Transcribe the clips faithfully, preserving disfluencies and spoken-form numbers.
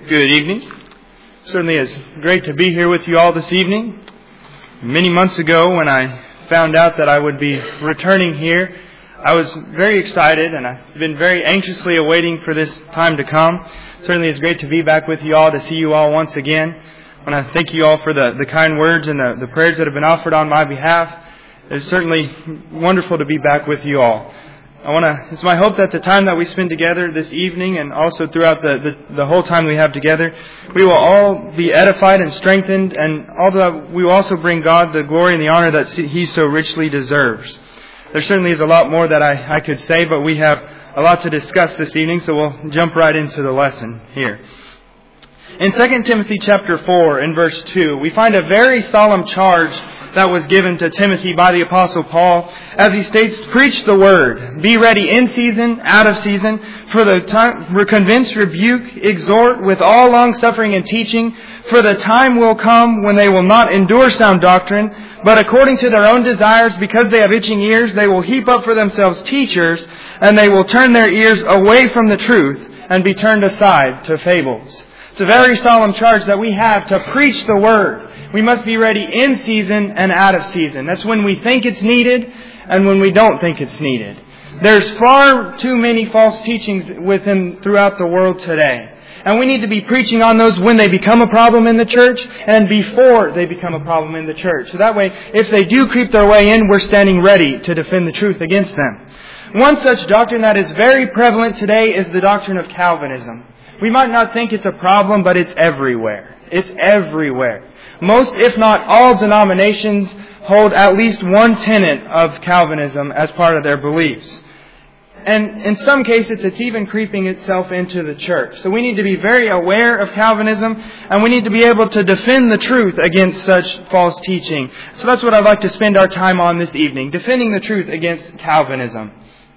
Good evening. Certainly it's great to be here with you all this evening. Many months ago when I found out that I would be returning here, I was very excited and I've been very anxiously awaiting for this time to come. Certainly it's great to be back with you all, to see you all once again. I want to thank you all for the, the kind words and the, the prayers that have been offered on my behalf. It's certainly wonderful to be back with you all. I want to, it's my hope that the time that we spend together this evening and also throughout the, the, the whole time we have together, we will all be edified and strengthened, and although we will also bring God the glory and the honor that He so richly deserves. There certainly is a lot more that I, I could say, but we have a lot to discuss this evening, so we'll jump right into the lesson here. In Second Timothy chapter four, in verse two, we find a very solemn charge that was given to Timothy by the Apostle Paul, as he states, "Preach the word, be ready in season, out of season, for the time, convince, rebuke, exhort with all long suffering and teaching, for the time will come when they will not endure sound doctrine, but according to their own desires, because they have itching ears, they will heap up for themselves teachers, and they will turn their ears away from the truth and be turned aside to fables." It's a very solemn charge that we have to preach the word. We must be ready in season and out of season. That's when we think it's needed and when we don't think it's needed. There's far too many false teachings within throughout the world today. And we need to be preaching on those when they become a problem in the church and before they become a problem in the church. So that way, if they do creep their way in, we're standing ready to defend the truth against them. One such doctrine that is very prevalent today is the doctrine of Calvinism. We might not think it's a problem, but it's everywhere. It's everywhere. Most, if not all, denominations hold at least one tenet of Calvinism as part of their beliefs. And in some cases, it's even creeping itself into the church. So we need to be very aware of Calvinism, and we need to be able to defend the truth against such false teaching. So that's what I'd like to spend our time on this evening, defending the truth against Calvinism.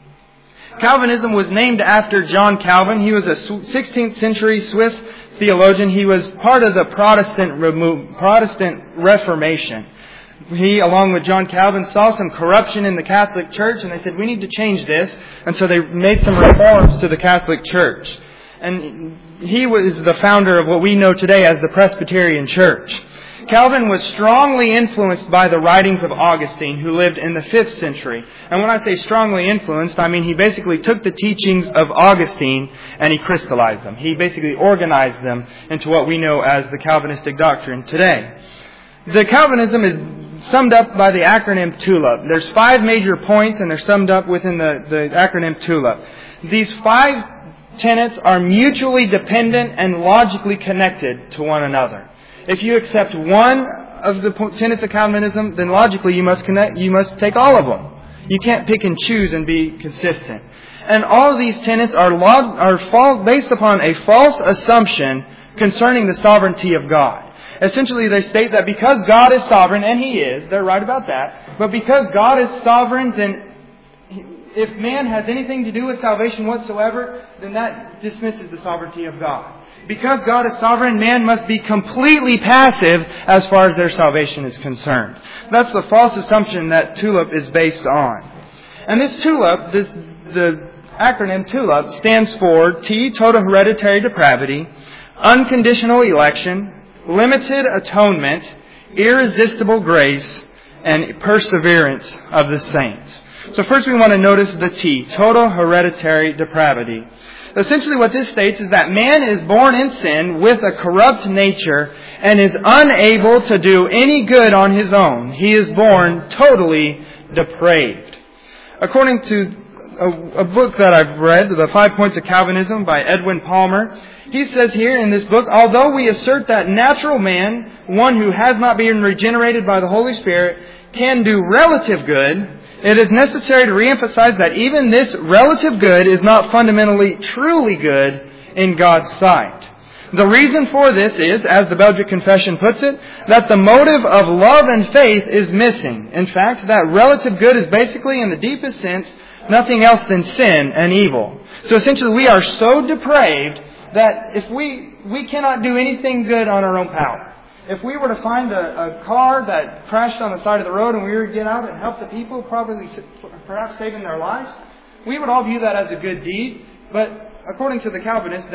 Calvinism was named after John Calvin. He was a sixteenth century Swiss theologian. He was part of the Protestant remo- Protestant Reformation. He, along with John Calvin, saw some corruption in the Catholic Church, and they said, we need to change this. And so they made some reforms to the Catholic Church. And he was the founder of what we know today as the Presbyterian Church. Calvin was strongly influenced by the writings of Augustine, who lived in the fifth century. And when I say strongly influenced, I mean he basically took the teachings of Augustine and he crystallized them. He basically organized them into what we know as the Calvinistic doctrine today. The Calvinism is summed up by the acronym TULIP. There's five major points, and they're summed up within the, the acronym TULIP. These five tenets are mutually dependent and logically connected to one another. If you accept one of the tenets of Calvinism, then logically you must connect, you must take all of them. You can't pick and choose and be consistent. And all of these tenets are log, are fall, based upon a false assumption concerning the sovereignty of God. Essentially, they state that because God is sovereign, and He is, they're right about that, but because God is sovereign, then if man has anything to do with salvation whatsoever, then that dismisses the sovereignty of God. Because God is sovereign, man must be completely passive as far as their salvation is concerned. That's the false assumption that TULIP is based on. And this TULIP, this, the acronym TULIP, stands for T, total hereditary depravity, unconditional election, limited atonement, irresistible grace, and perseverance of the saints. So first we want to notice the T, total hereditary depravity. Essentially what this states is that man is born in sin with a corrupt nature and is unable to do any good on his own. He is born totally depraved. According to a, a book that I've read, The Five Points of Calvinism by Edwin Palmer, he says here in this book, although we assert that natural man, one who has not been regenerated by the Holy Spirit, can do relative good, it is necessary to reemphasize that even this relative good is not fundamentally truly good in God's sight. The reason for this is, as the Belgic Confession puts it, that the motive of love and faith is missing. In fact, that relative good is basically, in the deepest sense, nothing else than sin and evil. So essentially we are so depraved that if we, we cannot do anything good on our own power. If we were to find a, a car that crashed on the side of the road and we were to get out and help the people, probably perhaps saving their lives, we would all view that as a good deed. But according to the Calvinists, that's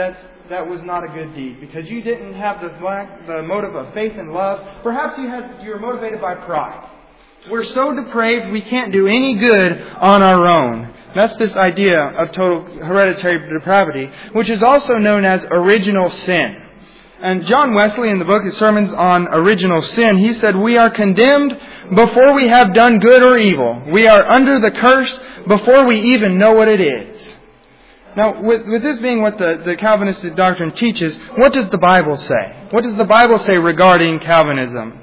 that was not a good deed because you didn't have the, the motive of faith and love. Perhaps you had you were motivated by pride. We're so depraved we can't do any good on our own. That's this idea of total hereditary depravity, which is also known as original sin. And John Wesley, in the book of Sermons on Original Sin, he said, "We are condemned before we have done good or evil. We are under the curse before we even know what it is." Now, with, with this being what the, the Calvinistic doctrine teaches, what does the Bible say? What does the Bible say regarding Calvinism?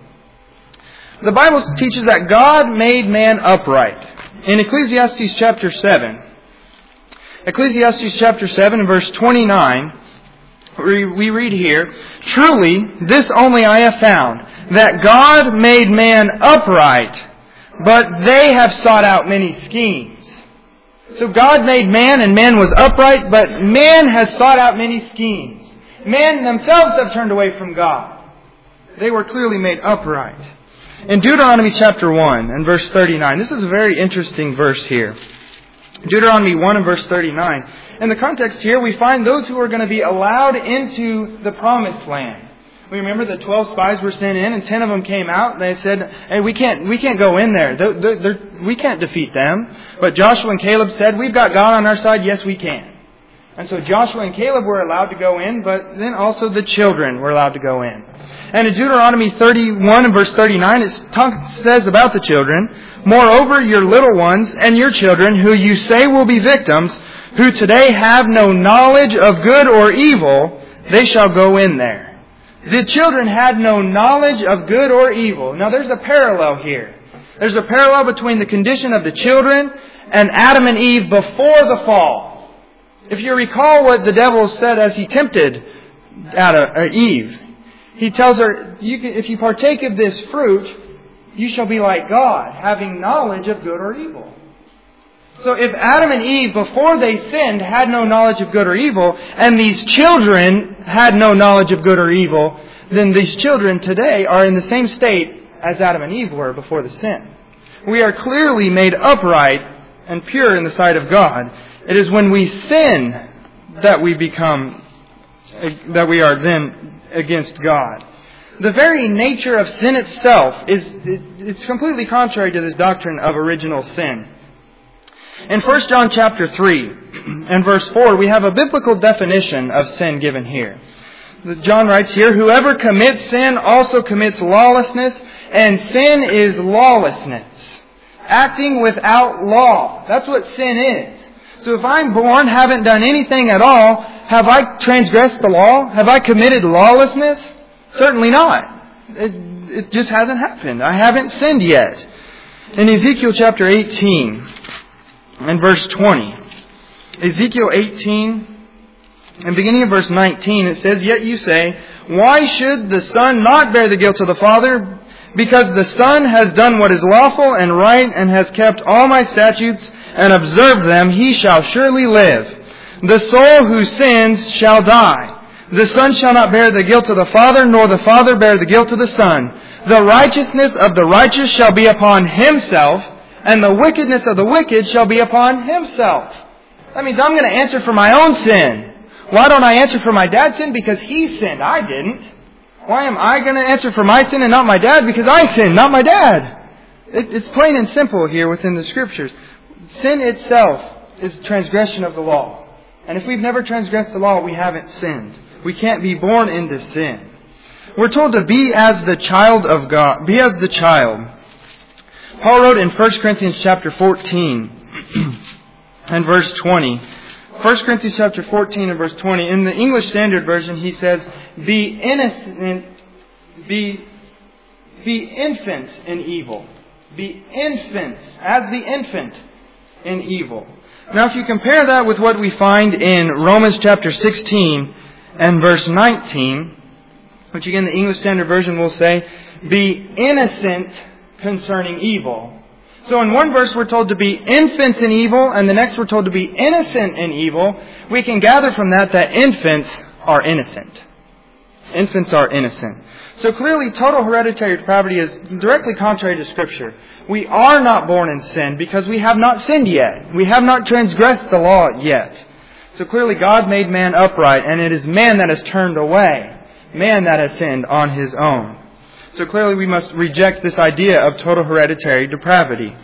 The Bible teaches that God made man upright. In Ecclesiastes chapter seven, Ecclesiastes chapter seven and verse twenty-nine, we, we read here, "Truly, this only I have found, that God made man upright, but they have sought out many schemes." So God made man and man was upright, but man has sought out many schemes. Man themselves have turned away from God. They were clearly made upright. In Deuteronomy chapter one and verse thirty-nine, this is a very interesting verse here. Deuteronomy one and verse thirty-nine. In the context here, we find those who are going to be allowed into the promised land. We remember the twelve spies were sent in, and ten of them came out. They said, "Hey, we can't, we can't go in there. They're, they're, we can't defeat them." But Joshua and Caleb said, "We've got God on our side. Yes, we can." And so Joshua and Caleb were allowed to go in, but then also the children were allowed to go in. And in Deuteronomy thirty-one and verse thirty-nine, it says about the children, "Moreover, your little ones and your children, who you say will be victims, who today have no knowledge of good or evil, they shall go in there." The children had no knowledge of good or evil. Now there's a parallel here. There's a parallel between the condition of the children and Adam and Eve before the fall. If you recall what the devil said as he tempted Adam, or Eve, he tells her, you can, if you partake of this fruit, you shall be like God, having knowledge of good or evil. So if Adam and Eve, before they sinned, had no knowledge of good or evil, and these children had no knowledge of good or evil, then these children today are in the same state as Adam and Eve were before the sin. We are clearly made upright and pure in the sight of God. It is when we sin that we become, that we are then against God. The very nature of sin itself is it's completely contrary to this doctrine of original sin. In First John chapter three and verse four, we have a biblical definition of sin given here. John writes here, "Whoever commits sin also commits lawlessness, and sin is lawlessness, acting without law." That's what sin is. So if I'm born, haven't done anything at all, have I transgressed the law? Have I committed lawlessness? Certainly not. It, it just hasn't happened. I haven't sinned yet. In Ezekiel chapter eighteen and verse twenty, Ezekiel eighteen and beginning of verse nineteen, it says, "Yet you say, why should the Son not bear the guilt of the Father? Because the Son has done what is lawful and right and has kept all my statutes and observed them, he shall surely live. The soul who sins shall die. The Son shall not bear the guilt of the Father, nor the Father bear the guilt of the Son. The righteousness of the righteous shall be upon himself, and the wickedness of the wicked shall be upon himself." That means I'm going to answer for my own sin. Why don't I answer for my dad's sin? Because he sinned. I didn't. Why am I going to answer for my sin and not my dad? Because I sinned, not my dad. It, it's plain and simple here within the Scriptures. Sin itself is transgression of the law. And if we've never transgressed the law, we haven't sinned. We can't be born into sin. We're told to be as the child of God. Be as the child. Paul wrote in First Corinthians chapter fourteen and verse twenty. First Corinthians chapter fourteen and verse twenty. In the English Standard Version, he says, "Be innocent, be, be infants in evil." Be infants, as the infant in evil. Now if you compare that with what we find in Romans chapter sixteen and verse nineteen, which again the English Standard Version will say, "Be innocent concerning evil." So in one verse we're told to be infants in evil, and the next we're told to be innocent in evil. We can gather from that that infants are innocent. Infants are innocent. So clearly total hereditary depravity is directly contrary to Scripture. We are not born in sin because we have not sinned yet. We have not transgressed the law yet. So clearly God made man upright, and it is man that has turned away, man that has sinned on his own. So clearly we must reject this idea of total hereditary depravity.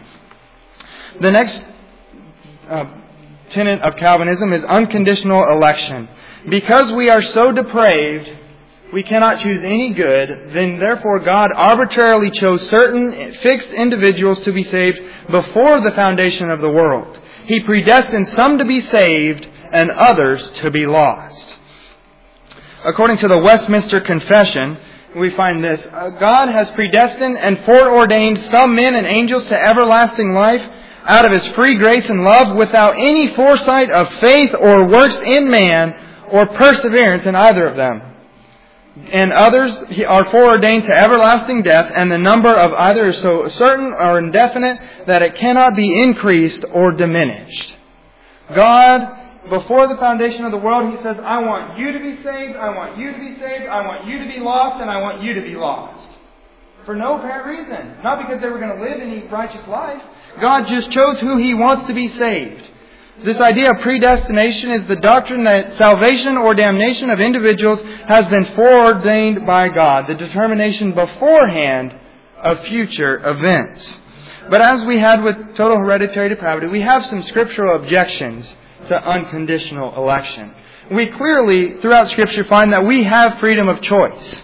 The next uh, tenet of Calvinism is unconditional election. Because we are so depraved, we cannot choose any good, then therefore God arbitrarily chose certain fixed individuals to be saved before the foundation of the world. He predestined some to be saved and others to be lost. According to the Westminster Confession, we find this: God has predestined and foreordained some men and angels to everlasting life out of His free grace and love, without any foresight of faith or works in man or perseverance in either of them. And others are foreordained to everlasting death, and the number of either is so certain or indefinite that it cannot be increased or diminished. God, before the foundation of the world, He says, I want you to be saved, I want you to be saved, I want you to be lost, and I want you to be lost. For no apparent reason. Not because they were going to live any righteous life. God just chose who He wants to be saved. This idea of predestination is the doctrine that salvation or damnation of individuals has been foreordained by God, the determination beforehand of future events. But as we had with total hereditary depravity, we have some scriptural objections to unconditional election. We clearly, throughout Scripture, find that we have freedom of choice.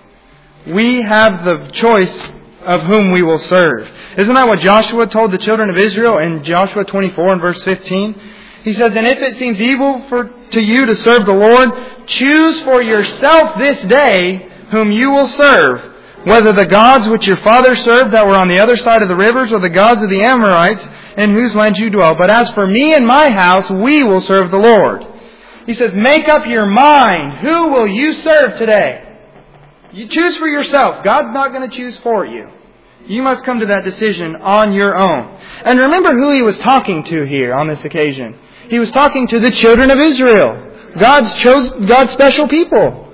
We have the choice of whom we will serve. Isn't that what Joshua told the children of Israel in Joshua twenty-four and verse fifteen? He says, and if it seems evil for, to you to serve the Lord, choose for yourself this day whom you will serve, whether the gods which your fathers served that were on the other side of the rivers, or the gods of the Amorites in whose land you dwell. But as for me and my house, we will serve the Lord. He says, make up your mind. Who will you serve today? You choose for yourself. God's not going to choose for you. You must come to that decision on your own. And remember who He was talking to here on this occasion. He was talking to the children of Israel. God's chose God's special people.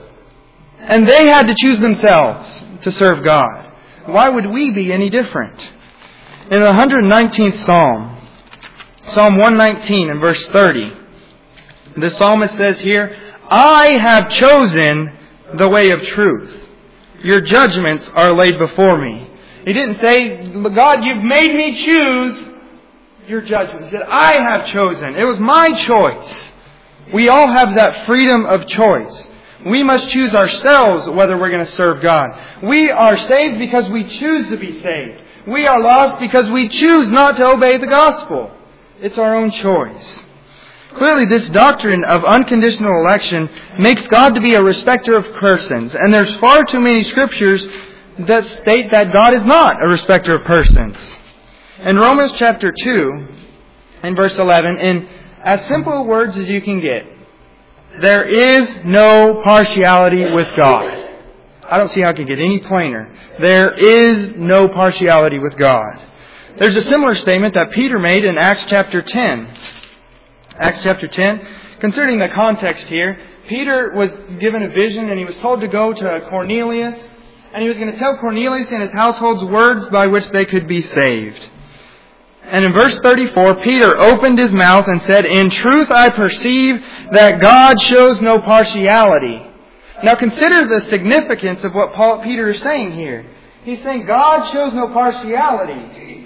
And they had to choose themselves to serve God. Why would we be any different? In the one hundred nineteenth Psalm, Psalm one nineteen and verse thirty, the psalmist says here, I have chosen the way of truth. Your judgments are laid before me. He didn't say, God, you've made me choose your judgments. He said, I have chosen. It was my choice. We all have that freedom of choice. We must choose ourselves whether we're going to serve God. We are saved because we choose to be saved. We are lost because we choose not to obey the gospel. It's our own choice. Clearly, this doctrine of unconditional election makes God to be a respecter of persons. And there's far too many scriptures that state that God is not a respecter of persons. In Romans chapter two, in verse eleven, in as simple words as you can get, there is no partiality with God. I don't see how it can get any plainer. There is no partiality with God. There's a similar statement that Peter made in Acts chapter ten. Acts chapter ten. Concerning the context here, Peter was given a vision and he was told to go to Cornelius, and he was going to tell Cornelius and his household's words by which they could be saved. And in verse thirty-four, Peter opened his mouth and said, in truth I perceive that God shows no partiality. Now consider the significance of what Paul, Peter is saying here. He's saying God shows no partiality.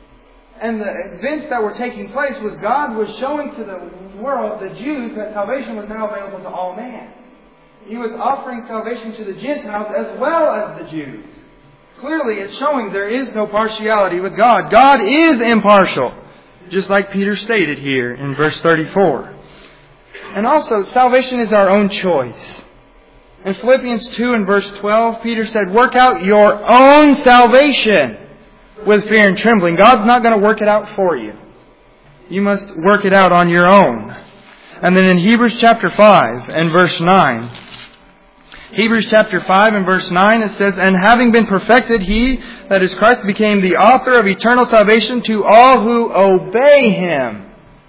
And the events that were taking place was God was showing to the world, the Jews, that salvation was now available to all man. He was offering salvation to the Gentiles as well as the Jews. Clearly, it's showing there is no partiality with God. God is impartial, just like Peter stated here in verse thirty-four. And also, salvation is our own choice. In Philippians two and verse twelve, Peter said, work out your own salvation with fear and trembling. God's not going to work it out for you. You must work it out on your own. And then in Hebrews chapter five and verse nine, Hebrews chapter five and verse nine, it says, and having been perfected, He, that is Christ, became the author of eternal salvation to all who obey Him.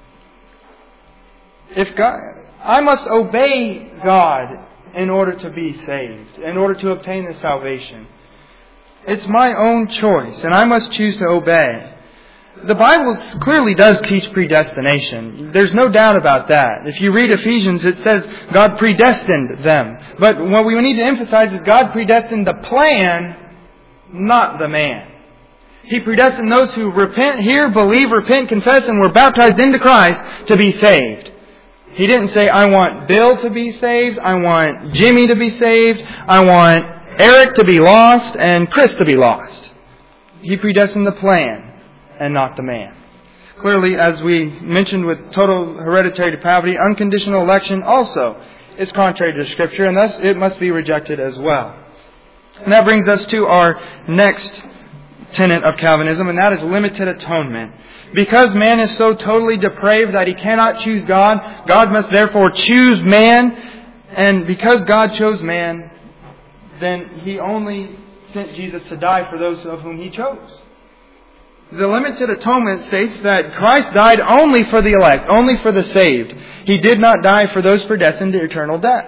If God, I must obey God in order to be saved, in order to obtain this salvation. It's my own choice, and I must choose to obey. The Bible clearly does teach predestination. There's no doubt about that. If you read Ephesians, it says God predestined them. But what we need to emphasize is God predestined the plan, not the man. He predestined those who repent, hear, believe, repent, confess, and were baptized into Christ to be saved. He didn't say, I want Bill to be saved, I want Jimmy to be saved, I want Eric to be lost, and Chris to be lost. He predestined the plan and not the man. Clearly, as we mentioned with total hereditary depravity, unconditional election also is contrary to Scripture, and thus it must be rejected as well. And that brings us to our next tenet of Calvinism, and that is limited atonement. Because man is so totally depraved that he cannot choose God, God must therefore choose man. And because God chose man, then He only sent Jesus to die for those of whom He chose. The limited atonement states that Christ died only for the elect, only for the saved. He did not die for those predestined to eternal death.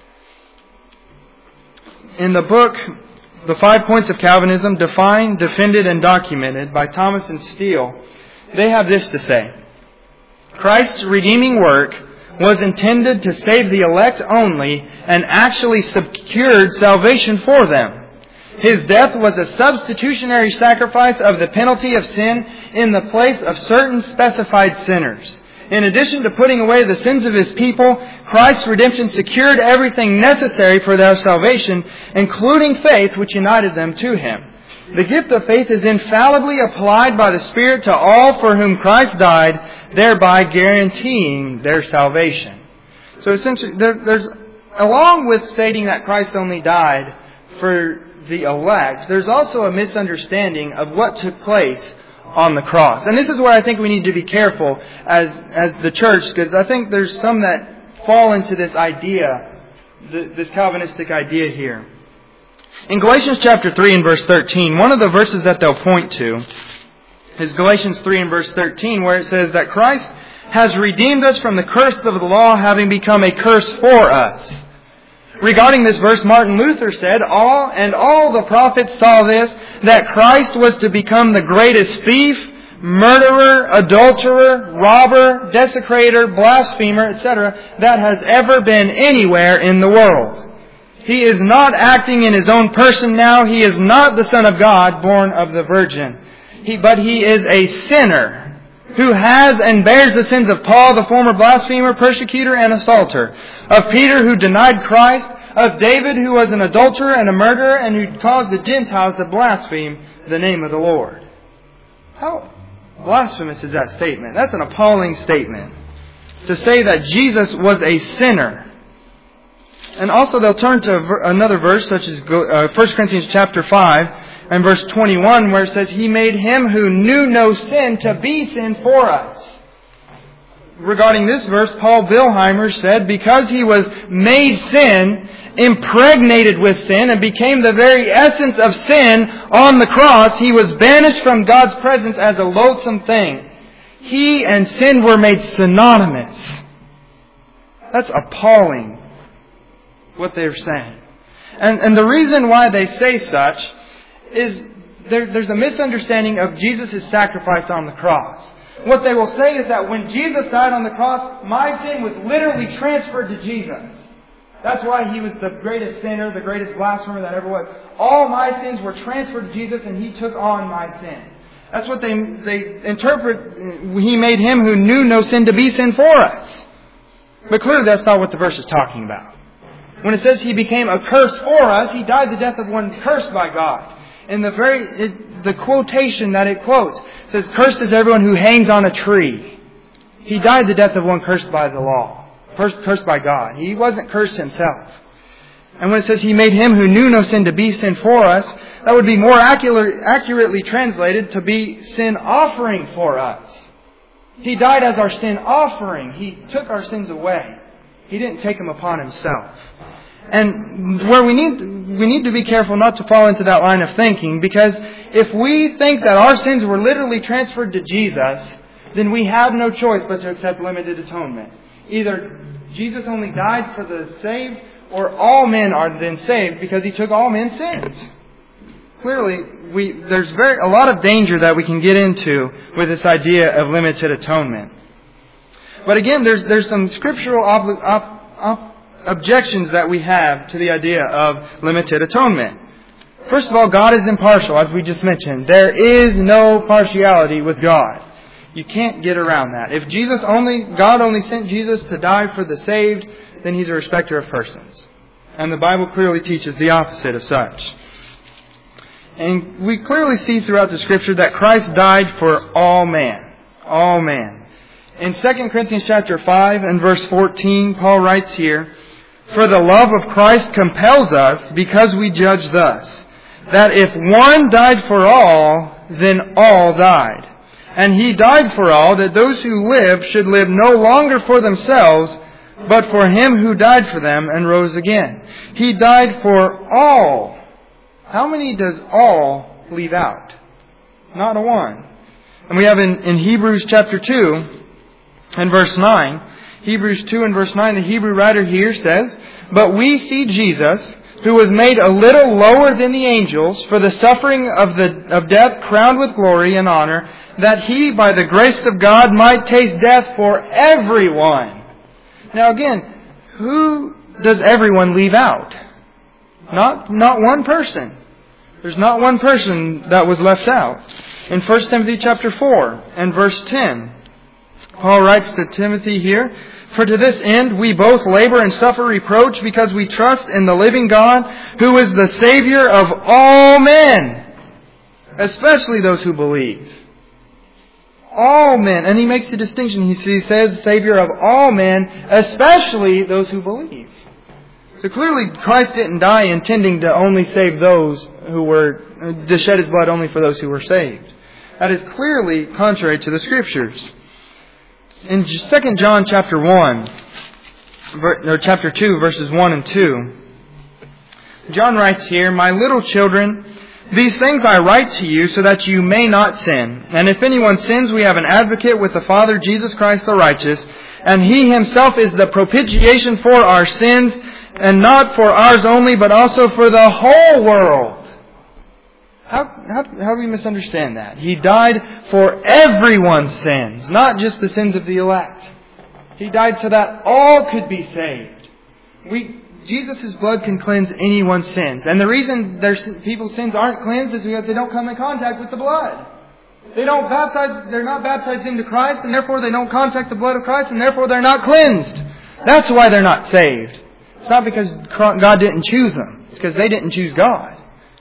In the book, The Five Points of Calvinism, Defined, Defended, and Documented by Thomas and Steele, they have this to say. Christ's redeeming work was intended to save the elect only and actually secured salvation for them. His death was a substitutionary sacrifice of the penalty of sin in the place of certain specified sinners. In addition to putting away the sins of His people, Christ's redemption secured everything necessary for their salvation, including faith which united them to Him. The gift of faith is infallibly applied by the Spirit to all for whom Christ died, thereby guaranteeing their salvation. So essentially, there, there's, along with stating that Christ only died for the elect, there's also a misunderstanding of what took place on the cross. And this is where I think we need to be careful as as the church, because I think there's some that fall into this idea, this Calvinistic idea here. In Galatians chapter three and verse thirteen, one of the verses that they'll point to is Galatians three and verse thirteen, where it says that Christ has redeemed us from the curse of the law, having become a curse for us. Regarding this verse, Martin Luther said, all and all the prophets saw this, that Christ was to become the greatest thief, murderer, adulterer, robber, desecrator, blasphemer, et cetera that has ever been anywhere in the world. He is not acting in His own person now. He is not the Son of God, born of the Virgin. He, but He is a sinner who has and bears the sins of Paul, the former blasphemer, persecutor, and assaulter, of Peter, who denied Christ, of David, who was an adulterer and a murderer, and who caused the Gentiles to blaspheme the name of the Lord. How blasphemous is that statement? That's an appalling statement. To say that Jesus was a sinner. And also they'll turn to another verse, such as First Corinthians chapter five and verse twenty-one, where it says, He made Him who knew no sin to be sin for us. Regarding this verse, Paul Wilheimer said, because He was made sin, impregnated with sin, and became the very essence of sin on the cross, He was banished from God's presence as a loathsome thing. He and sin were made synonymous. That's appalling, what they're saying. And, and the reason why they say such is there, there's a misunderstanding of Jesus' sacrifice on the cross. What they will say is that when Jesus died on the cross, my sin was literally transferred to Jesus. That's why He was the greatest sinner, the greatest blasphemer that ever was. All my sins were transferred to Jesus, and He took on my sin. That's what they they interpret. He made Him who knew no sin to be sin for us. But clearly that's not what the verse is talking about. When it says He became a curse for us, He died the death of one cursed by God. In the very it, the quotation that it quotes, it says, cursed is everyone who hangs on a tree. He died the death of one cursed by the law, cursed by God. He wasn't cursed Himself. And when it says He made Him who knew no sin to be sin for us, that would be more accurate, accurately translated to be sin offering for us. He died as our sin offering. He took our sins away. He didn't take them upon Himself. And where we need we need to be careful not to fall into that line of thinking, because if we think that our sins were literally transferred to Jesus, then we have no choice but to accept limited atonement. Either Jesus only died for the saved, or all men are then saved because He took all men's sins. clearly, we there's very a lot of danger that we can get into with this idea of limited atonement. But again, there's there's some scriptural ob, ob, ob, objections that we have to the idea of limited atonement. First of all, God is impartial, as we just mentioned. There is no partiality with God. You can't get around that. If Jesus only, God only sent Jesus to die for the saved, then He's a respecter of persons. And the Bible clearly teaches the opposite of such. And we clearly see throughout the Scripture that Christ died for all man. All man. In Second Corinthians chapter five and verse fourteen, Paul writes here, "For the love of Christ compels us, because we judge thus, that if one died for all, then all died. And He died for all, that those who live should live no longer for themselves, but for Him who died for them and rose again." He died for all. How many does all leave out? Not a one. And we have in, in Hebrews chapter two and verse nine, Hebrews two and verse nine, the Hebrew writer here says, "But we see Jesus, who was made a little lower than the angels for the suffering of the of death, crowned with glory and honor, that He, by the grace of God, might taste death for everyone." Now again, who does everyone leave out? Not, not one person. There's not one person that was left out. In First Timothy chapter four and verse ten, Paul writes to Timothy here, "For to this end we both labor and suffer reproach, because we trust in the living God, who is the Savior of all men, especially those who believe." All men. And he makes a distinction. He says, Savior of all men, especially those who believe. So clearly Christ didn't die intending to only save those who were, to shed His blood only for those who were saved. That is clearly contrary to the Scriptures. In Second John chapter one, or chapter two, verses one and two, John writes here, "My little children, these things I write to you so that you may not sin. And if anyone sins, we have an advocate with the Father, Jesus Christ the righteous. And He Himself is the propitiation for our sins, and not for ours only, but also for the whole world." How, how, how do we misunderstand that? He died for everyone's sins, not just the sins of the elect. He died so that all could be saved. We, Jesus' blood can cleanse anyone's sins. And the reason their, people's sins aren't cleansed is because they don't come in contact with the blood. They don't baptize, they're not baptized into Christ, and therefore they don't contact the blood of Christ, and therefore they're not cleansed. That's why they're not saved. It's not because God didn't choose them. It's because they didn't choose God.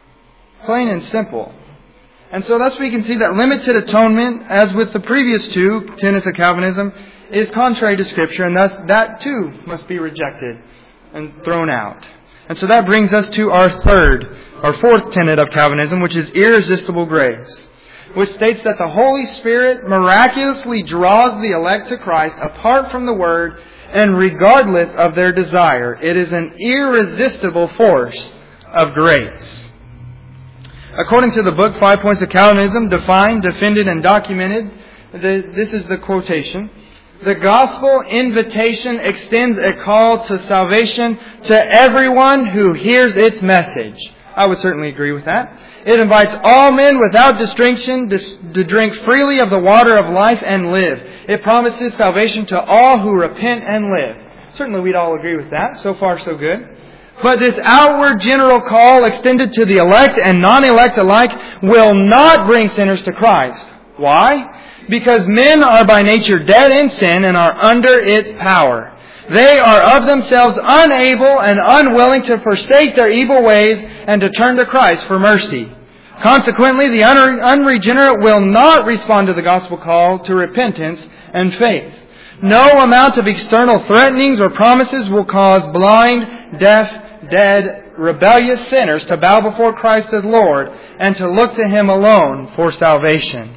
Plain and simple. And so thus we can see that limited atonement, as with the previous two tenets of Calvinism, is contrary to Scripture, and thus that too must be rejected and thrown out. And so that brings us to our third, our fourth tenet of Calvinism, which is irresistible grace, which states that the Holy Spirit miraculously draws the elect to Christ apart from the Word and regardless of their desire. It is an irresistible force of grace. According to the book Five Points of Calvinism, defined, defended, and documented, the, this is the quotation: "The gospel invitation extends a call to salvation to everyone who hears its message." I would certainly agree with that. "It invites all men without distinction to drink freely of the water of life and live. It promises salvation to all who repent and live." Certainly we'd all agree with that. So far, so good. But this outward general call extended to the elect and non-elect alike will not bring sinners to Christ. Why? Because men are by nature dead in sin and are under its power. They are of themselves unable and unwilling to forsake their evil ways and to turn to Christ for mercy. Consequently, the unregenerate will not respond to the gospel call to repentance and faith. No amount of external threatenings or promises will cause blind, deaf, dead, rebellious sinners to bow before Christ as Lord and to look to Him alone for salvation.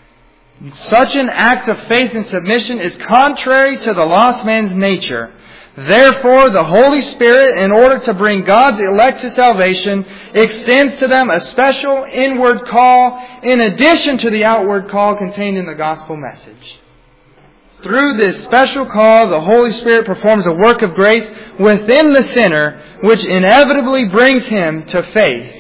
Such an act of faith and submission is contrary to the lost man's nature. Therefore, the Holy Spirit, in order to bring God's elect to salvation, extends to them a special inward call in addition to the outward call contained in the gospel message. Through this special call, the Holy Spirit performs a work of grace within the sinner, which inevitably brings him to faith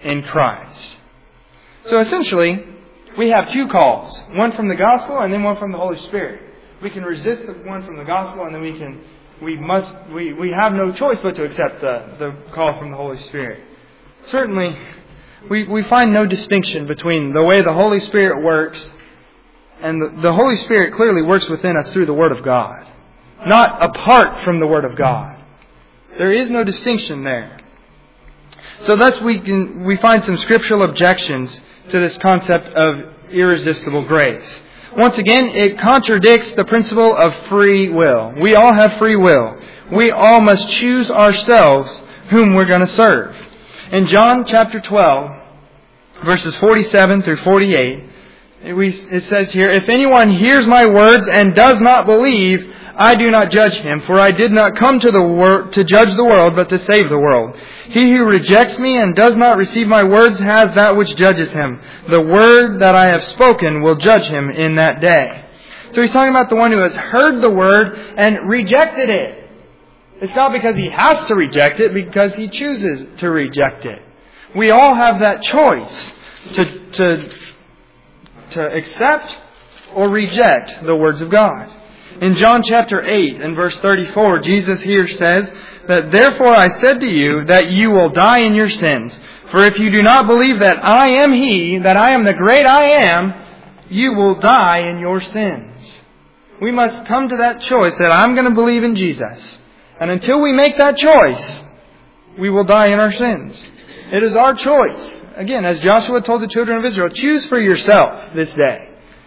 in Christ. So essentially, we have two calls. One from the gospel and then one from the Holy Spirit. We can resist the one from the gospel, and then we can we must we, we have no choice but to accept the, the call from the Holy Spirit. Certainly, we, we find no distinction between the way the Holy Spirit works, and the, the Holy Spirit clearly works within us through the Word of God, not apart from the Word of God. There is no distinction there. So thus we can we find some scriptural objections to this concept of irresistible grace. Once again, it contradicts the principle of free will. We all have free will. We all must choose ourselves whom we're going to serve. In John chapter twelve, verses forty-seven through forty-eight, it says here, "If anyone hears my words and does not believe, I do not judge him, for I did not come to the wor- to judge the world, but to save the world. He who rejects me and does not receive my words has that which judges him. The word that I have spoken will judge him in that day." So he's talking about the one who has heard the word and rejected it. It's not because he has to reject it, because he chooses to reject it. We all have that choice to, to, to accept or reject the words of God. In John chapter eight and verse thirty-four, Jesus here says that, "Therefore I said to you that you will die in your sins. For if you do not believe that I am He, that I am the great I am, you will die in your sins." We must come to that choice that I'm going to believe in Jesus. And until we make that choice, we will die in our sins. It is our choice. Again, as Joshua told the children of Israel, choose for yourself this day.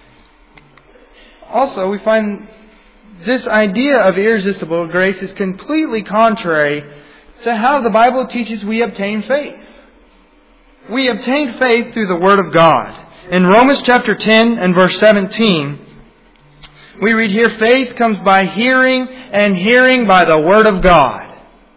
Also, we find this idea of irresistible grace is completely contrary to how the Bible teaches we obtain faith. We obtain faith through the Word of God. In Romans chapter ten and verse seventeen, we read here, "Faith comes by hearing, and hearing by the Word of God."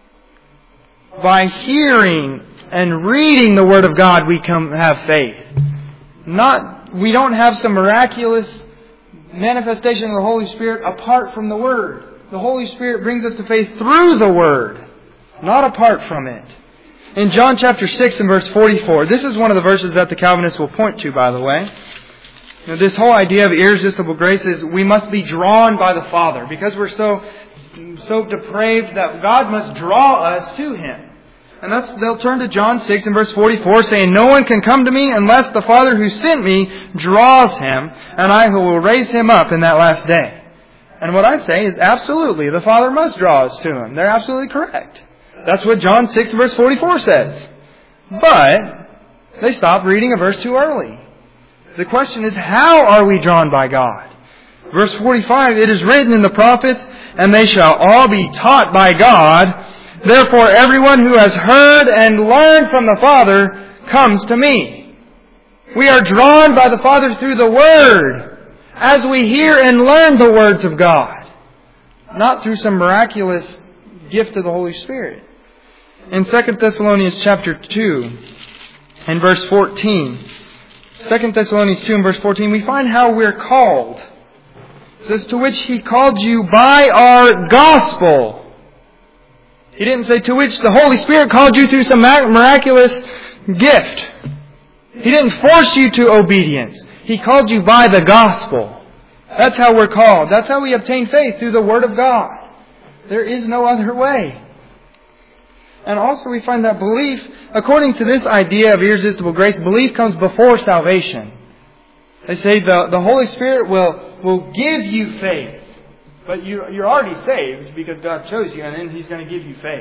By hearing and reading the Word of God, we come have faith. Not, we don't have some miraculous manifestation of the Holy Spirit apart from the Word. The Holy Spirit brings us to faith through the Word, not apart from it. In John chapter six and verse forty-four, this is one of the verses that the Calvinists will point to, by the way. Now, this whole idea of irresistible grace is we must be drawn by the Father. Because we're so, so depraved that God must draw us to Him. And that's, they'll turn to John six and verse forty-four, saying, "No one can come to me unless the Father who sent me draws him, and I who will raise him up in that last day." And what I say is absolutely, the Father must draw us to Him. They're absolutely correct. That's what John six verse forty-four says. But they stopped reading a verse too early. The question is, how are we drawn by God? Verse forty-five, "It is written in the prophets, and they shall all be taught by God. Therefore everyone who has heard and learned from the Father comes to me." We are drawn by the Father through the Word, as we hear and learn the words of God, not through some miraculous gift of the Holy Spirit. In Second Thessalonians chapter two and verse fourteen, Second Thessalonians two and verse fourteen, we find how we're called. It says, "To which He called you by our gospel." He didn't say to which the Holy Spirit called you through some miraculous gift. He didn't force you to obedience. He called you by the gospel. That's how we're called. That's how we obtain faith, through the Word of God. There is no other way. And also we find that belief, according to this idea of irresistible grace, belief comes before salvation. They say the, the Holy Spirit will, will give you faith. But you, you're already saved because God chose you, and then He's going to give you faith.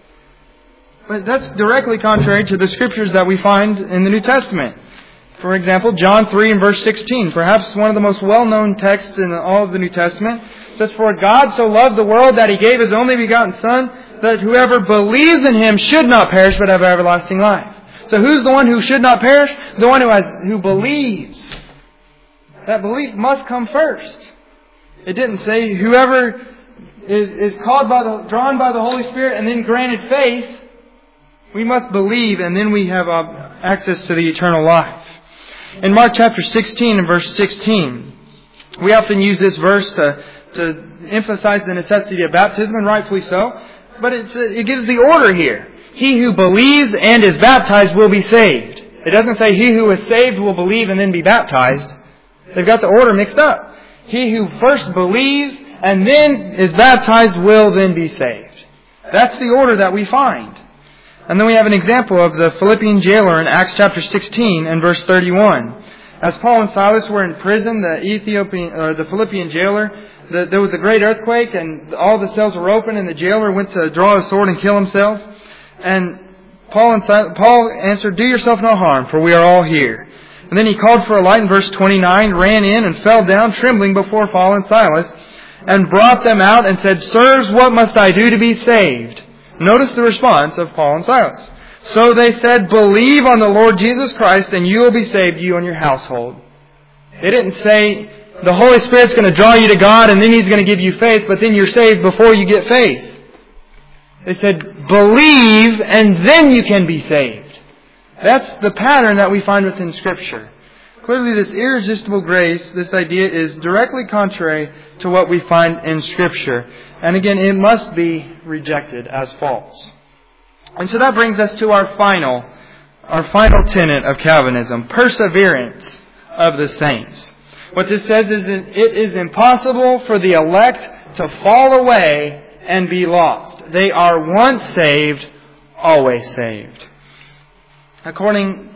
But that's directly contrary to the Scriptures that we find in the New Testament. For example, John three and verse sixteen, perhaps one of the most well-known texts in all of the New Testament, says, "For God so loved the world that He gave His only begotten Son, that whoever believes in Him should not perish but have everlasting life." So who's the one who should not perish? The one who has, who believes. That belief must come first. It didn't say whoever is, is called by the, drawn by the Holy Spirit and then granted faith. We must believe, and then we have uh, access to the eternal life. In Mark chapter sixteen and verse sixteen, we often use this verse to, to emphasize the necessity of baptism, and rightfully so. But it's, it gives the order here. he who believes and is baptized will be saved. It doesn't say he who is saved will believe and then be baptized. They've got the order mixed up. He who first believes and then is baptized will then be saved. That's the order that we find. And then we have an example of the Philippian jailer in Acts chapter sixteen and verse thirty-one. As Paul and Silas were in prison, the Ethiopian or the Philippian jailer, the, there was a great earthquake and all the cells were open and the jailer went to draw his sword and kill himself. And Paul and Silas, Paul answered, "Do yourself no harm, for we are all here." And then he called for a light in verse twenty-nine, ran in and fell down trembling before Paul and Silas, and brought them out and said, "Sirs, what must I do to be saved?" Notice the response of Paul and Silas. So they said, "Believe on the Lord Jesus Christ, and you will be saved, you and your household." They didn't say, the Holy Spirit's going to draw you to God, and then He's going to give you faith, but then you're saved before you get faith. They said, believe, and then you can be saved. That's the pattern that we find within Scripture. Clearly, this irresistible grace, this idea is directly contrary to what we find in Scripture. And again, it must be rejected as false. And so that brings us to our final, our final tenet of Calvinism, perseverance of the saints. What this says is that it is impossible for the elect to fall away and be lost. They are once saved, always saved. According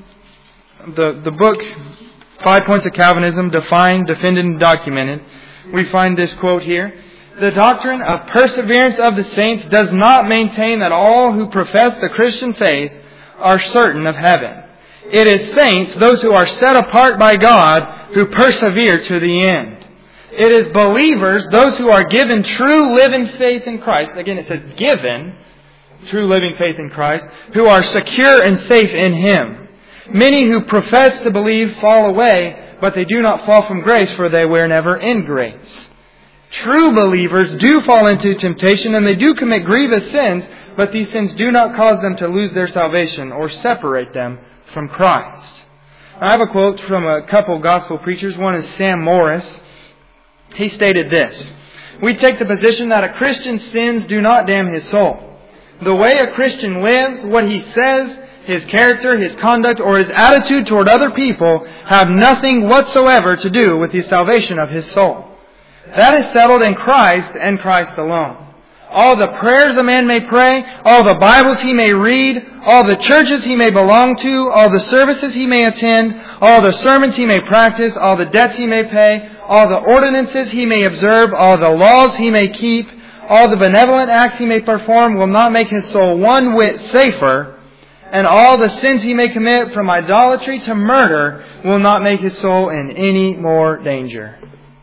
the the book Five Points of Calvinism, Defined, Defended, and Documented, we find this quote here. The doctrine of perseverance of the saints does not maintain that all who profess the Christian faith are certain of heaven. It is saints, those who are set apart by God, who persevere to the end. It is believers, those who are given true living faith in Christ. Again, it says given true living faith in Christ, who are secure and safe in Him. Many who profess to believe fall away, but they do not fall from grace, for they were never in grace. True believers do fall into temptation and they do commit grievous sins, but these sins do not cause them to lose their salvation or separate them from Christ. I have a quote from a couple gospel preachers. One is Sam Morris. He stated this: "We take the position that a Christian's sins do not damn his soul. The way a Christian lives, what he says, his character, his conduct, or his attitude toward other people have nothing whatsoever to do with the salvation of his soul. That is settled in Christ and Christ alone. All the prayers a man may pray, all the Bibles he may read, all the churches he may belong to, all the services he may attend, all the sermons he may practice, all the debts he may pay, all the ordinances he may observe, all the laws he may keep, all the benevolent acts he may perform will not make his soul one whit safer, and all the sins he may commit from idolatry to murder will not make his soul in any more danger."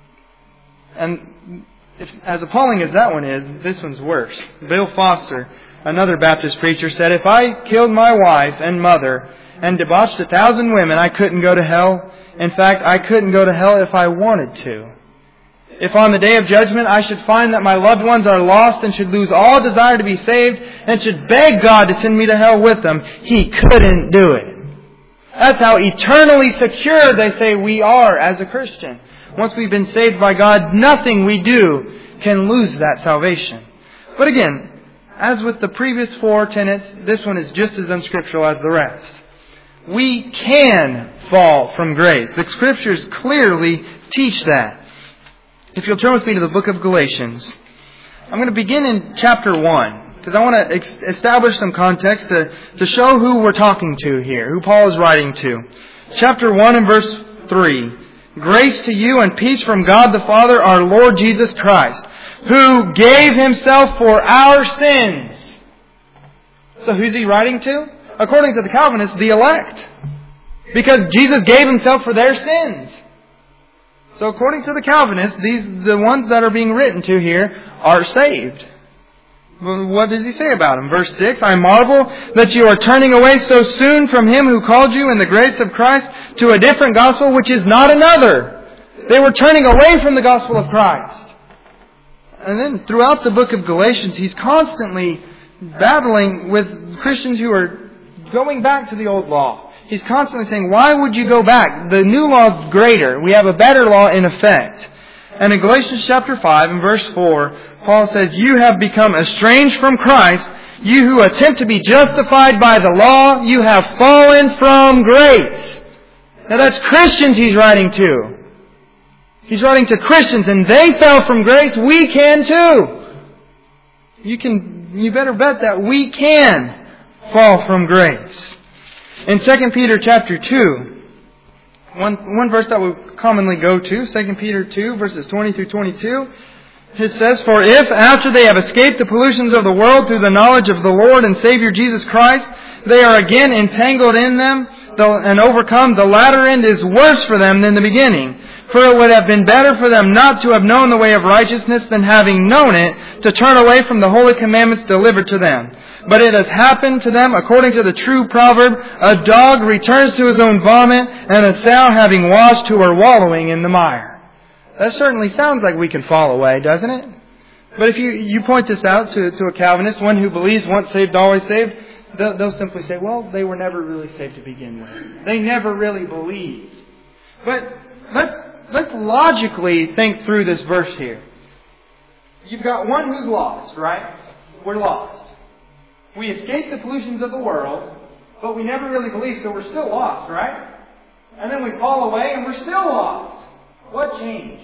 And if, as appalling as that one is, this one's worse. Bill Foster, another Baptist preacher, said, "If I killed my wife and mother and debauched a thousand women, I couldn't go to hell. In fact, I couldn't go to hell if I wanted to. If on the day of judgment I should find that my loved ones are lost and should lose all desire to be saved and should beg God to send me to hell with them, He couldn't do it." That's how eternally secure they say we are as a Christian. Once we've been saved by God, nothing we do can lose that salvation. But again, as with the previous four tenets, this one is just as unscriptural as the rest. We can fall from grace. The Scriptures clearly teach that. If you'll turn with me to the book of Galatians, I'm going to begin in chapter one, because I want to ex- establish some context to, to show who we're talking to here, who Paul is writing to. Chapter one and verse three. "Grace to you and peace from God the Father, our Lord Jesus Christ, who gave Himself for our sins." So who's He writing to? According to the Calvinists, the elect. Because Jesus gave Himself for their sins. So according to the Calvinists, these the ones that are being written to here are saved. Well, what does he say about them? Verse six, "I marvel that you are turning away so soon from Him who called you in the grace of Christ to a different gospel, which is not another." They were turning away from the gospel of Christ. And then throughout the book of Galatians, he's constantly battling with Christians who are going back to the old law. He's constantly saying, why would you go back? The new law is greater. We have a better law in effect. And in Galatians chapter five and verse four, Paul says, "You have become estranged from Christ You who attempt to be justified by the law, you have fallen from grace. Now that's Christians he's writing to. He's writing to Christians, and they fell from grace. We can too. You can, you better bet that we can fall from grace. In Second Peter chapter two, one, one verse that we commonly go to, Second Peter two, verses twenty through twenty-two, it says, "For if, after they have escaped the pollutions of the world through the knowledge of the Lord and Savior Jesus Christ, they are again entangled in them and overcome, the latter end is worse for them than the beginning. For it would have been better for them not to have known the way of righteousness than having known it, to turn away from the holy commandments delivered to them. But it has happened to them according to the true proverb, a dog returns to his own vomit, and a sow having washed to her wallowing in the mire." That certainly sounds like we can fall away, doesn't it? But if you, you point this out to, to a Calvinist, one who believes once saved, always saved, they'll, they'll simply say, well, they were never really saved to begin with. They never really believed. But let's, let's logically think through this verse here. You've got one who's lost, right? We're lost. We escaped the pollutions of the world, but we never really believed, so we're still lost, right? And then we fall away and we're still lost. What changed?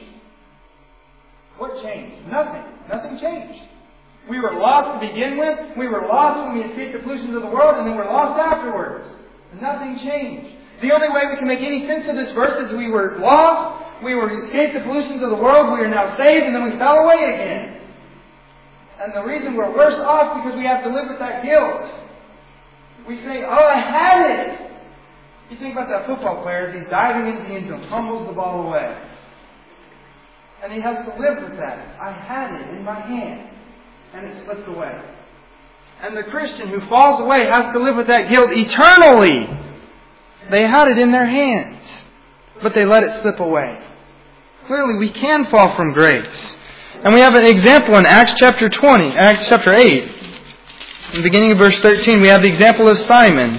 What changed? Nothing. Nothing changed. We were lost to begin with. We were lost when we escaped the pollutions of the world, and then we're lost afterwards. Nothing changed. The only way we can make any sense of this verse is we were lost, we were escaped the pollutions of the world, we are now saved, and then we fell away again. And the reason we're worse off is because we have to live with that guilt. We say, oh, I had it. You think about that football player as he's diving into the end zone, fumbles the ball away. And he has to live with that. I had it in my hand, and it slipped away. And the Christian who falls away has to live with that guilt eternally. They had it in their hands, but they let it slip away. Clearly, we can fall from grace. And we have an example in Acts chapter twenty, Acts chapter eight. In the beginning of verse thirteen, we have the example of Simon.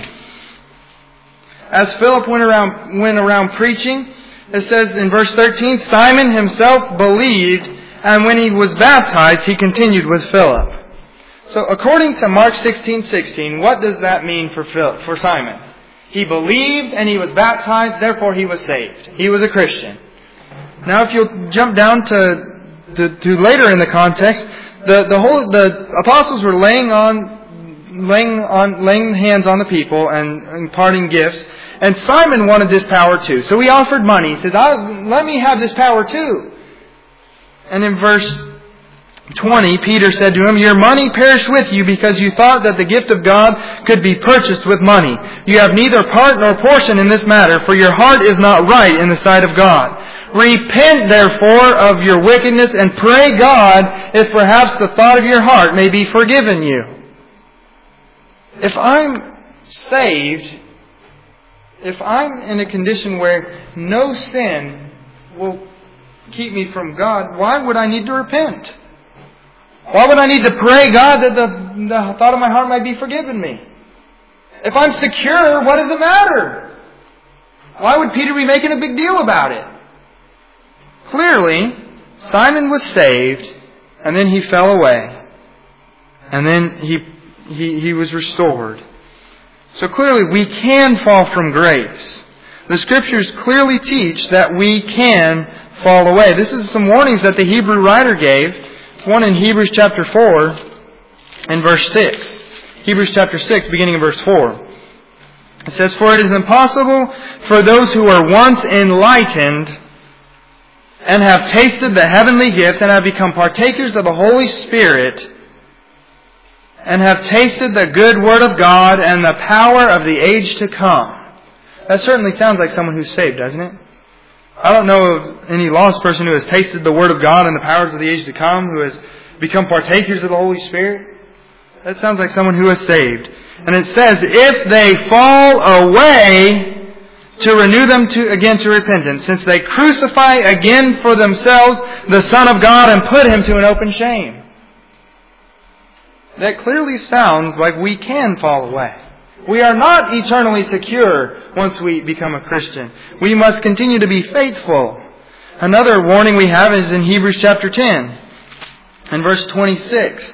As Philip went around, went around preaching, it says in verse thirteen, Simon himself believed, and when he was baptized, he continued with Philip. So according to Mark sixteen sixteen, what does that mean for Phil, for Simon? He believed and he was baptized, therefore he was saved. He was a Christian. Now if you'll jump down to, to, to later in the context, the, the whole the apostles were laying on laying on laying hands on the people and imparting gifts. And Simon wanted this power too. So he offered money. He said, let me have this power too. And in verse twenty, Peter said to him, your money perish with you because you thought that the gift of God could be purchased with money. You have neither part nor portion in this matter, for your heart is not right in the sight of God. Repent therefore of your wickedness and pray God if perhaps the thought of your heart may be forgiven you. If I'm saved, if I'm in a condition where no sin will keep me from God, why would I need to repent? Why would I need to pray God that the, the thought of my heart might be forgiven me? If I'm secure, what does it matter? Why would Peter be making a big deal about it? Clearly, Simon was saved, and then he fell away. And then he, he, he was restored. So clearly, we can fall from grace. The Scriptures clearly teach that we can fall away. This is some warnings that the Hebrew writer gave. One in Hebrews chapter four and verse six. Hebrews chapter six, beginning of verse four. It says, for it is impossible for those who are once enlightened and have tasted the heavenly gift and have become partakers of the Holy Spirit and have tasted the good word of God and the power of the age to come. That certainly sounds like someone who's saved, doesn't it? I don't know of any lost person who has tasted the Word of God and the powers of the age to come, who has become partakers of the Holy Spirit. That sounds like someone who is saved. And it says, if they fall away, to renew them to, again to repentance, since they crucify again for themselves the Son of God and put Him to an open shame. That clearly sounds like we can fall away. We are not eternally secure once we become a Christian. We must continue to be faithful. Another warning we have is in Hebrews chapter ten. In verse twenty-six,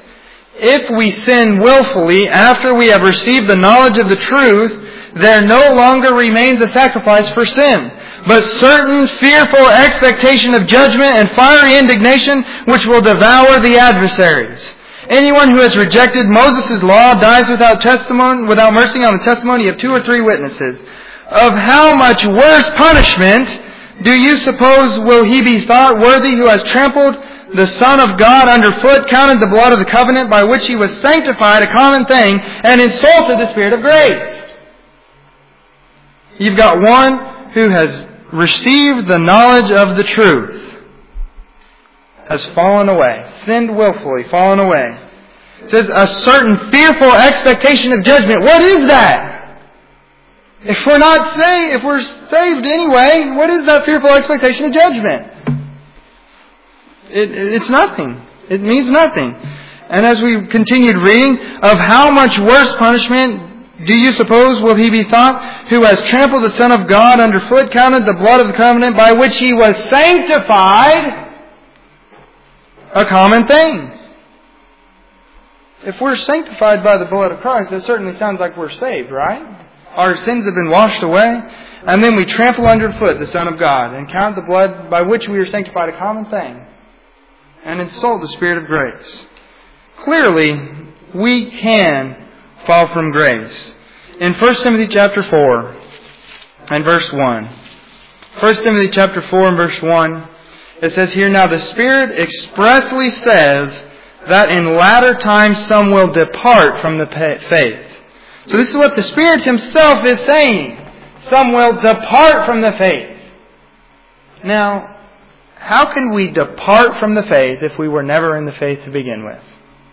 If we sin willfully after we have received the knowledge of the truth, there no longer remains a sacrifice for sin, but certain fearful expectation of judgment and fiery indignation which will devour the adversaries. Anyone who has rejected Moses' law dies without testimony, without mercy on the testimony of two or three witnesses. Of how much worse punishment do you suppose will he be thought worthy who has trampled the Son of God underfoot, counted the blood of the covenant by which he was sanctified a common thing, and insulted the Spirit of grace? You've got one who has received the knowledge of the truth, has fallen away, sinned willfully, fallen away. It says a certain fearful expectation of judgment. What is that? If we're not saved, if we're saved anyway, what is that fearful expectation of judgment? It, it's nothing. It means nothing. And as we continued reading, of how much worse punishment do you suppose will he be thought who has trampled the Son of God underfoot, counted the blood of the covenant by which he was sanctified a common thing? If we're sanctified by the blood of Christ, that certainly sounds like we're saved, right? Our sins have been washed away, and then we trample underfoot the Son of God and count the blood by which we are sanctified a common thing, and insult the Spirit of grace. Clearly, we can fall from grace. In First Timothy chapter four and verse one, First Timothy chapter four and verse one, it says here, now the Spirit expressly says that in latter times some will depart from the faith. So this is what the Spirit Himself is saying. Some will depart from the faith. Now, how can we depart from the faith if we were never in the faith to begin with?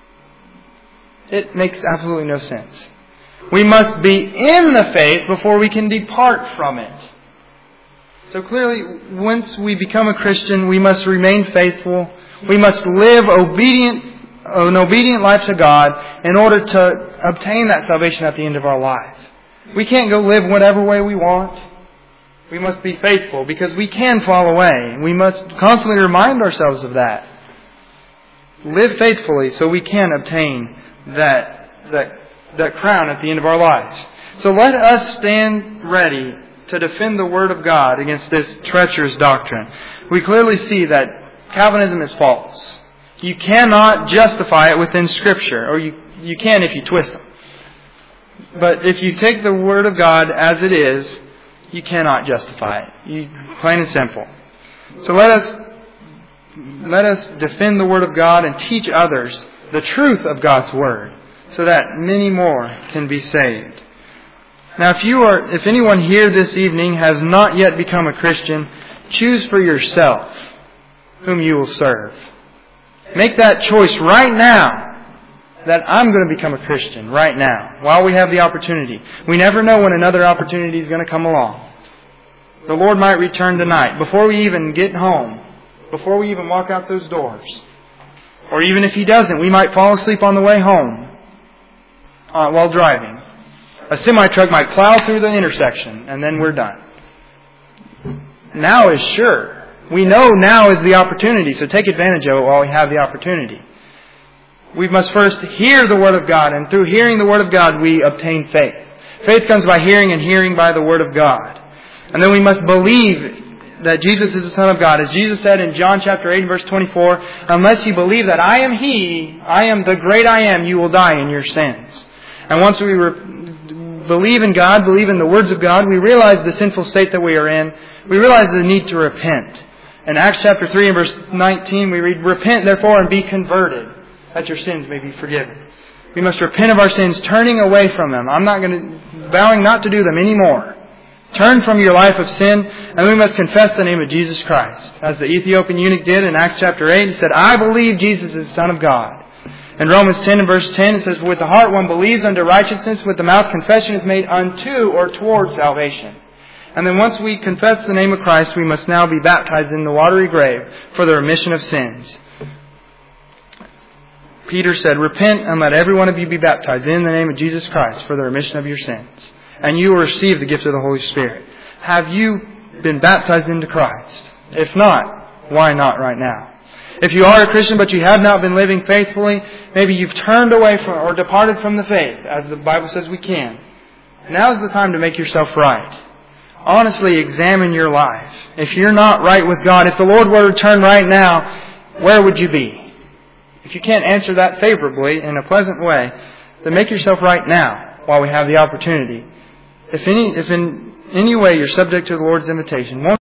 It makes absolutely no sense. We must be in the faith before we can depart from it. So clearly, once we become a Christian, we must remain faithful. We must live obedient, an obedient life to God in order to obtain that salvation at the end of our life. We can't go live whatever way we want. We must be faithful because we can fall away. We must constantly remind ourselves of that. Live faithfully so we can obtain that, that, that crown at the end of our lives. So let us stand ready to defend the Word of God against this treacherous doctrine. We clearly see that Calvinism is false. You cannot justify it within Scripture, or you, you can if you twist them. But if you take the Word of God as it is, you cannot justify it. You, plain and simple. So let us let us defend the Word of God and teach others the truth of God's Word, so that many more can be saved. Now, if you are, if anyone here this evening has not yet become a Christian, choose for yourself whom you will serve. Make that choice right now, that I'm going to become a Christian right now, while we have the opportunity. We never know when another opportunity is going to come along. The Lord might return tonight, before we even get home, before we even walk out those doors. Or even if He doesn't, we might fall asleep on the way home uh, while driving. A semi-truck might plow through the intersection, and then we're done. Now is sure. We know now is the opportunity, so take advantage of it while we have the opportunity. We must first hear the Word of God, and through hearing the Word of God, we obtain faith. Faith comes by hearing, and hearing by the Word of God. And then we must believe that Jesus is the Son of God. As Jesus said in John chapter eight, verse twenty-four, unless you believe that I am He, I am the great I am, you will die in your sins. And once we re- believe in God, believe in the words of God, we realize the sinful state that we are in. We realize the need to repent. In Acts chapter three and verse nineteen, we read, repent therefore and be converted, that your sins may be forgiven. We must repent of our sins, turning away from them. I'm not going to, vowing not to do them anymore. Turn from your life of sin, and we must confess the name of Jesus Christ. As the Ethiopian eunuch did in Acts chapter eight, he said, I believe Jesus is the Son of God. In Romans ten and verse ten, it says, with the heart one believes unto righteousness, with the mouth confession is made unto or toward salvation. And then once we confess the name of Christ, we must now be baptized in the watery grave for the remission of sins. Peter said, repent and let every one of you be baptized in the name of Jesus Christ for the remission of your sins. And you will receive the gift of the Holy Spirit. Have you been baptized into Christ? If not, why not right now? If you are a Christian but you have not been living faithfully, maybe you've turned away from or departed from the faith, as the Bible says we can. Now is the time to make yourself right. Honestly examine your life. If you're not right with God, if the Lord were to return right now, where would you be? If you can't answer that favorably in a pleasant way, then make yourself right now while we have the opportunity. If any, if in any way you're subject to the Lord's invitation,